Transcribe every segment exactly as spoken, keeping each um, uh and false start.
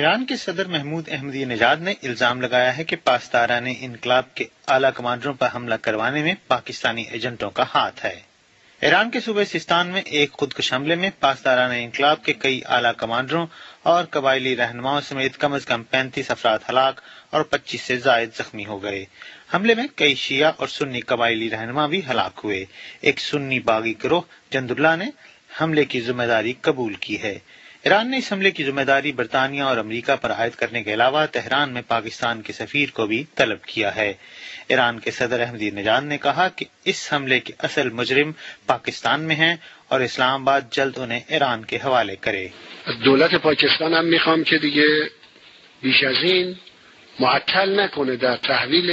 ایران کے صدر محمود احمدی نژاد نے الزام لگایا ہے کہ پاسداران انقلاب کے اعلیٰ کمانڈروں پر حملہ کروانے میں پاکستانی ایجنٹوں کا ہاتھ ہے۔ ایران کے صوبے سیستان میں ایک خودکش حملے میں پاسداران انقلاب کے کئی اعلیٰ کمانڈروں اور قبائلی رہنماؤں سمیت کم از کم پینتیس افراد ہلاک اور پچیس سے زائد زخمی ہو گئے۔ حملے میں کئی شیعہ اور سنی قبائلی رہنما بھی ہلاک ہوئے۔ ایک سنی باغی گروہ جند اللہ نے حملے کی ذمہ داری قبول کی ہے۔ ایران نے اس حملے کی ذمہ داری برطانیہ اور امریکہ پر عائد کرنے کے علاوہ تہران میں پاکستان کے سفیر کو بھی طلب کیا ہے۔ ایران کے صدر احمدی نژاد نے کہا کہ اس حملے کے اصل مجرم پاکستان میں ہیں اور اسلام آباد جلد انہیں ایران کے حوالے کرے۔ دولت پاکستان هم میخوام که دیگه بیش از این معطل نکنه در تحویل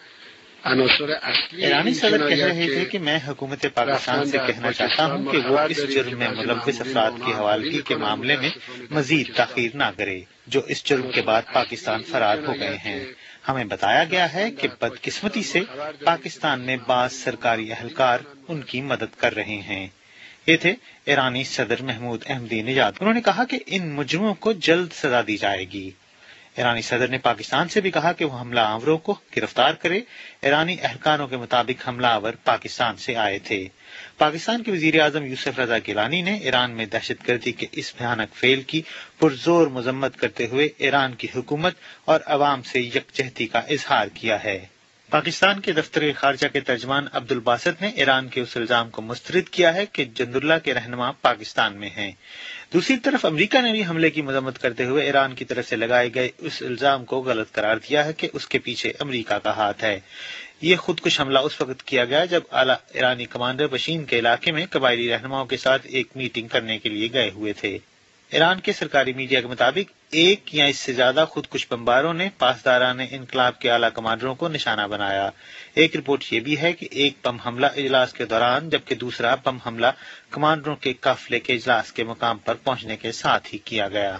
عناصر اصلی۔ ایرانی صدر کہہ رہے تھے کہ میں حکومت پاکستان سے کہنا چاہتا ہوں کہ وہ اس جرم میں ملوث افراد کی حوالگی کے معاملے میں مزید تاخیر نہ کرے جو اس جرم کے بعد پاکستان فرار ہو گئے ہیں۔ ہمیں بتایا گیا ہے کہ بدقسمتی سے پاکستان میں بعض سرکاری اہلکار ان کی مدد کر رہے ہیں۔ یہ تھے ایرانی صدر محمود احمدی نژاد۔ انہوں نے کہا کہ ان مجرموں کو جلد سزا دی جائے گی۔ ایرانی صدر نے پاکستان سے بھی کہا کہ وہ حملہ آوروں کو گرفتار کرے۔ ایرانی اہلکاروں کے مطابق حملہ آور پاکستان سے آئے تھے۔ پاکستان کے وزیر اعظم یوسف رضا گیلانی نے ایران میں دہشت گردی کے اس بھیانک فعل کی پرزور مذمت کرتے ہوئے ایران کی حکومت اور عوام سے یکجہتی کا اظہار کیا ہے۔ پاکستان کے دفتر خارجہ کے ترجمان عبد الباسط نے ایران کے اس الزام کو مسترد کیا ہے کہ جند اللہ کے رہنما پاکستان میں ہیں۔ دوسری طرف امریکہ نے بھی حملے کی مذمت کرتے ہوئے ایران کی طرف سے لگائے گئے اس الزام کو غلط قرار دیا ہے کہ اس کے پیچھے امریکہ کا ہاتھ ہے۔ یہ خودکش حملہ اس وقت کیا گیا جب اعلیٰ ایرانی کمانڈر بشین کے علاقے میں قبائلی رہنماؤں کے ساتھ ایک میٹنگ کرنے کے لیے گئے ہوئے تھے۔ ایران کے سرکاری میڈیا کے مطابق ایک یا اس سے زیادہ خودکش بمباروں نے پاسداران انقلاب کے اعلیٰ کمانڈروں کو نشانہ بنایا۔ ایک رپورٹ یہ بھی ہے کہ ایک بم حملہ اجلاس کے دوران جبکہ دوسرا بم حملہ کمانڈروں کے قافلے کے اجلاس کے مقام پر پہنچنے کے ساتھ ہی کیا گیا۔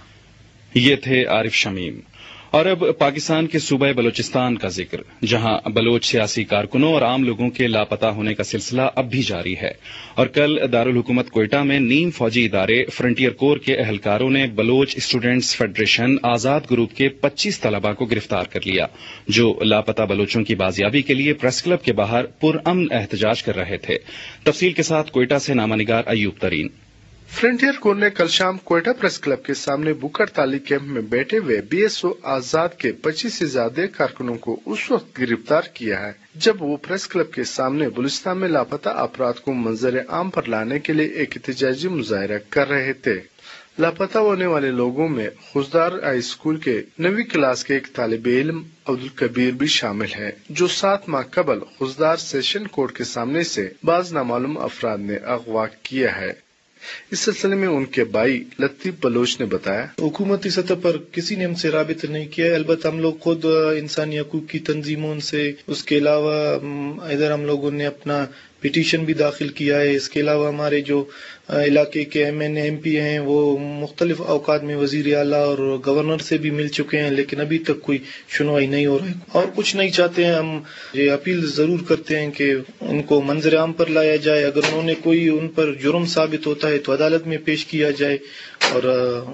یہ تھے عارف شمیم۔ اور اب پاکستان کے صوبہ بلوچستان کا ذکر، جہاں بلوچ سیاسی کارکنوں اور عام لوگوں کے لاپتہ ہونے کا سلسلہ اب بھی جاری ہے، اور کل دارالحکومت کوئٹہ میں نیم فوجی ادارے فرنٹیئر کور کے اہلکاروں نے Baloch students federation Azad group کے پچیس طلباء کو گرفتار کر لیا، جو لاپتہ بلوچوں کی بازیابی کے لیے پریس کلب کے باہر پرامن احتجاج کر رہے تھے۔ تفصیل کے ساتھ کوئٹہ سے نامہ نگار ایوب ترین۔ فرنٹیئر کور نے کل شام کوئٹہ پریس کلب کے سامنے بھوک ہڑتالی کیمپ میں بیٹھے ہوئے بی ایس او آزاد کے پچیس سے زیادہ کارکنوں کو اس وقت گرفتار کیا ہے جب وہ پریس کلب کے سامنے بلوچستان میں لاپتہ افراد کو منظر عام پر لانے کے لیے ایک احتجاجی مظاہرہ کر رہے تھے۔ لاپتہ ہونے والے لوگوں میں خوزدار ہائی اسکول کے نویں کلاس کے ایک طالب علم عبدالکبیر بھی شامل ہے، جو سات ماہ قبل خوزدار سیشن کورٹ کے سامنے سے بعض نامعلوم افراد نے اغوا کیا ہے۔ اس سلسلے میں ان کے بھائی لطیف بلوچ نے بتایا، حکومتی سطح پر کسی نے ہم سے رابطہ نہیں کیا ہے، البتہ ہم لوگ خود انسانی حقوق کی تنظیموں سے، اس کے علاوہ ادھر ہم لوگوں نے اپنا پٹیشن بھی داخل کیا ہے۔ اس کے علاوہ ہمارے جو علاقے کے ایم این ایم پی ہیں وہ مختلف اوقات میں وزیر اعلیٰ اور گورنر سے بھی مل چکے ہیں، لیکن ابھی تک کوئی سنوائی نہیں ہو رہی اور کچھ نہیں چاہتے ہیں۔ ہم یہ اپیل ضرور کرتے ہیں کہ ان کو منظر عام پر لایا جائے، اگر انہوں نے کوئی ان پر جرم ثابت ہوتا ہے تو عدالت میں پیش کیا جائے، اور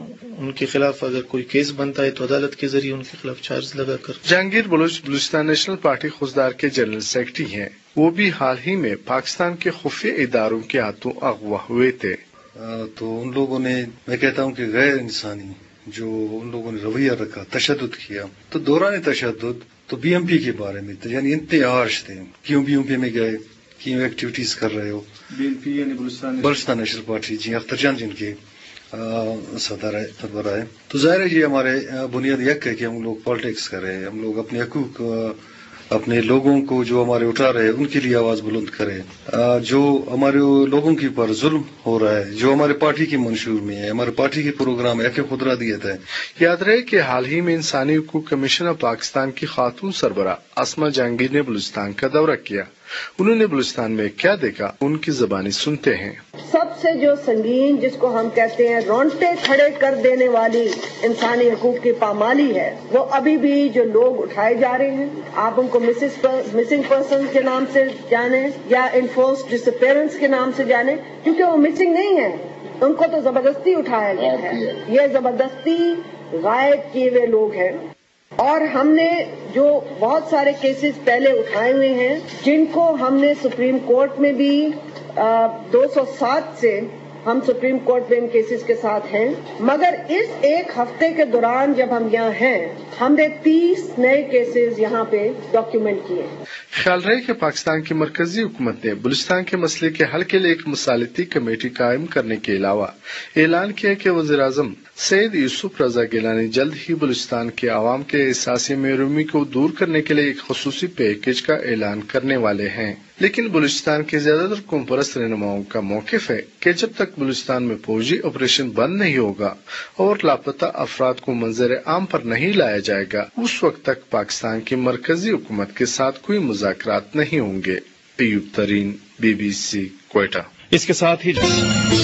ان کے خلاف اگر کوئی کیس بنتا ہے تو عدالت کے ذریعے ان کے خلاف چارج لگا کر۔ جہانگیر بلوچ بلوچستان نیشنل پارٹی خوزدار کے جنرل سیکرٹری ہیں، وہ بھی حال ہی میں پاکستان کے خفیہ اداروں کے ہاتھوں اغوا ہوئے تھے۔ تو ان لوگوں نے، میں کہتا ہوں کہ غیر انسانی جو ان لوگوں نے رویہ رکھا، تشدد کیا، تو دوران تشدد تو بی ایم پی کے بارے میں یعنی انتہاش تھے، کیوں بی ایم پی میں گئے، کیوں ایکٹیویٹیز کر رہے ہو۔ بی ایم پی یعنی بلوچستان نیشنل پارٹی، جی اختر جان جن کے صدر ہے، سربراہ ہے، تو ظاہر ہے یہ ہمارے بنیاد یک ہے کہ ہم لوگ پالیٹکس کر رہے ہیں، ہم لوگ اپنے حقوق، اپنے لوگوں کو جو ہمارے اٹھا رہے ہیں ان کے لیے آواز بلند کریں۔ جو ہمارے لوگوں کے اوپر ظلم ہو رہا ہے، جو ہمارے پارٹی کے منشور میں ہے، ہمارے پارٹی کے پروگرام ایک خدرہ دیت ہے۔ یاد رہے کہ حال ہی میں انسانی حقوق کمیشن پاکستان کی خاتون سربراہ اسما جہانگیر نے بلوچستان کا دورہ کیا۔ انہوں نے بلوچستان میں کیا دیکھا، ان کی زبانی سنتے ہیں۔ سب سے جو سنگین، جس کو ہم کہتے ہیں رونٹے کھڑے کر دینے والی انسانی حقوق کی پامالی ہے، وہ ابھی بھی جو لوگ اٹھائے جا رہے ہیں، آپ ان کو مسنگ پرسن کے نام سے جانیں یا انفورسڈ ڈس اپیئرنس کے نام سے جانیں، کیونکہ وہ مسنگ نہیں ہیں، ان کو تو زبردستی اٹھایا گیا ہے۔ یہ زبردستی غائب کیے ہوئے لوگ ہیں، اور ہم نے جو بہت سارے کیسز پہلے اٹھائے ہوئے ہیں جن کو ہم نے سپریم کورٹ میں بھی دو سو سات سے ہم سپریم کورٹ میں ان کیسز کے ساتھ ہیں، مگر اس ایک ہفتے کے دوران جب ہم یہاں ہیں ہم نے تیس نئے کیسز یہاں پہ ڈاکیومنٹ کیے۔ خیال رہے کہ پاکستان کی مرکزی حکومت نے بلوچستان کے مسئلے کے حل کے لیے ایک مصالحتی کمیٹی قائم کرنے کے علاوہ اعلان کیا کہ وزیر اعظم سید یوسف رضا گیلانی جلد ہی بلوچستان کے عوام کے احساس محرومی کو دور کرنے کے لیے ایک خصوصی پیکیج کا اعلان کرنے والے ہیں، لیکن بلوچستان کے زیادہ تر قوم پرست رہنماؤں کا موقف ہے کہ جب تک بلوچستان میں فوجی آپریشن بند نہیں ہوگا اور لاپتہ افراد کو منظر عام پر نہیں لایا جائے گا، اس وقت تک پاکستان کی مرکزی حکومت کے ساتھ کوئی مذاکرات نہیں ہوں گے۔ Ayub Tareen, B B C, Quetta. اس کے ساتھ ہی